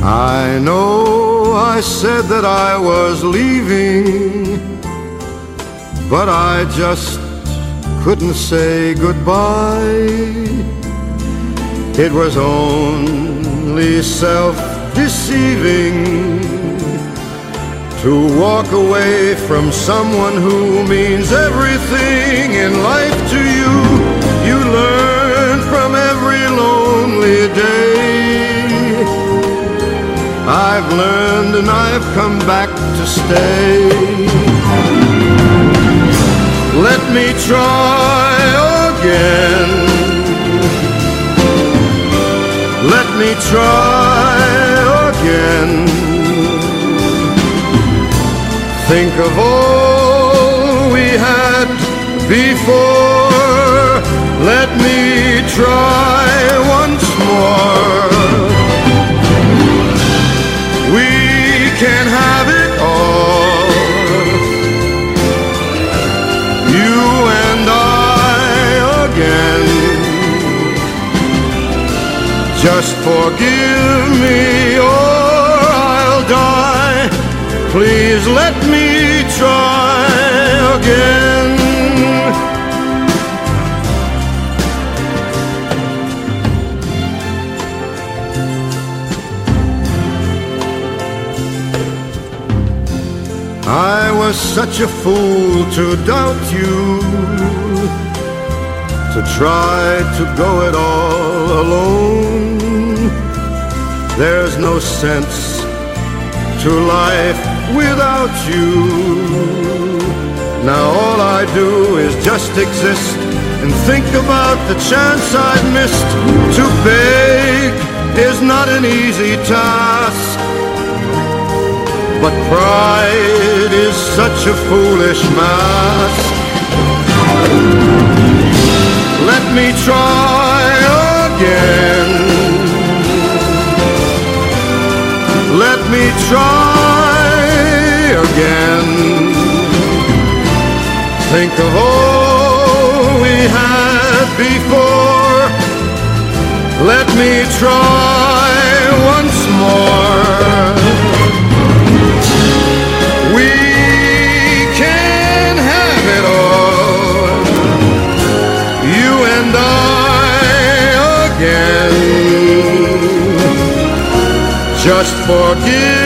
I know I said that I was leaving, but I just couldn't say goodbye. It was only self-deceiving to walk away from someone who means everything in life to you. You learn from every lonely day. I've learned and I've come back to stay. Let me try again. Let me try again. Think of all we had before. Let me try once more. We can have it all, you and I again. Just forgive me or I'll die. Please let me try again. I was such a fool to doubt you, to try to go it all alone. There's no sense to life without you. Now all I do is just exist and think about the chance I've missed. To beg is not an easy task, but pride is such a foolish mask. Let me try again. Let me try again. Think of all we had before. Let me try once more. We can have it all, you and I again. Just forgive